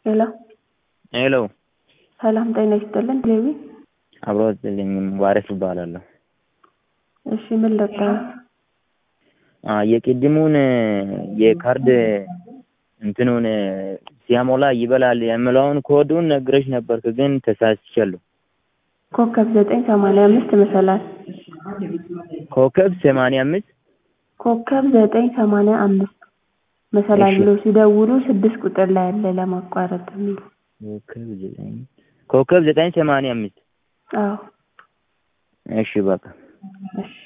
ሄሎ ሄሎ ሰላም ጤና ይስጥልን ሌዊ አብሮትልኝ ዋሪፍ እባላለሁ። እሺ ምን ልርዳ? የቅድሙን የካርድ እንትኑን ሲያሞላ ይበላል የምለውን ኮዱን ነግረሽ ነበር ግን ተሳስቻለሁ። ኮከብ 985 መሰላል ኮከብ 85 ኮከብ 985 መሰላል ብሎ ሲደውሉ 6 ቁጥር ላይ ያለ ለማቋረጥ የሚል ኮከብ 985 አዎ እሺ በቃ እሺ